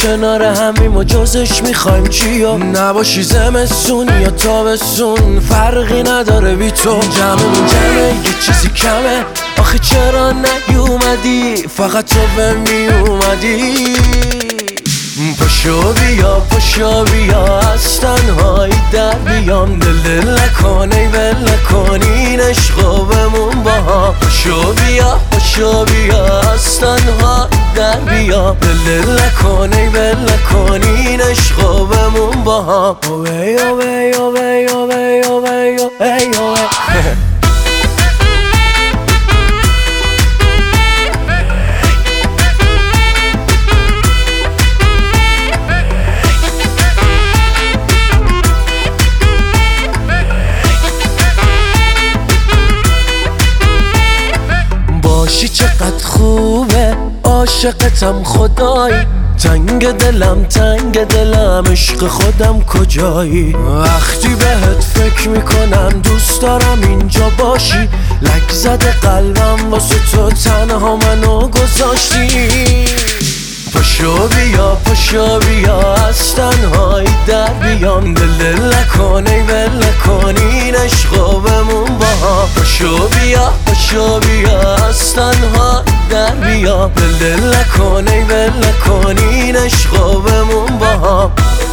کنار همیم و جزش میخوایم چیا؟ نباشی زمستون یا تابستون فرقی نداره بی تو. جمعمون جمعه یه چیزی کمه، آخه چرا نیومدی؟ فقط تو به میومدی. پاشو بیا از تنهایی در بیام، دل نکنی ول نکنین عشقو بمون با هم. پاشو بیا از تنهایی در بیام، دل نکنی ول نکنین عشقو بمون با هم. باشی چقدر خوبه، عاشقتم خدایی. تنگ دلم عشق خودم کجایی؟ وقتی بهت فکر میکنم دوست دارم اینجا باشی. لک زده قلبم واسه تو تنها منو گذاشتی. پاشو بیا از تنهایی در بیام، دل نکنی ول نکنین عشقو بمون با هم. پاشو بیا از تنهایی در بیام، دل نکنی ول نکنین عشقو بمون با هم.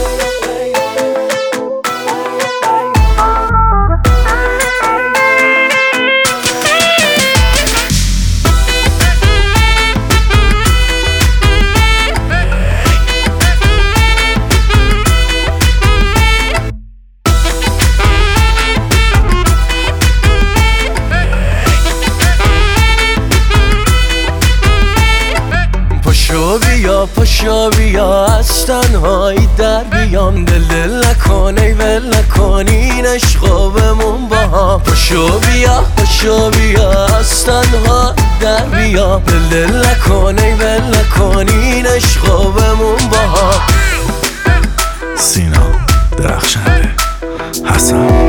پاشو بیا از تنهایی در بیام، دل نکنی ول نکنین عشقو بمون با هم. پاشو بیا از تنهایی در بیام، دل نکنی ول نکنین عشقو بمون با هم. سینا درخشنده، حسن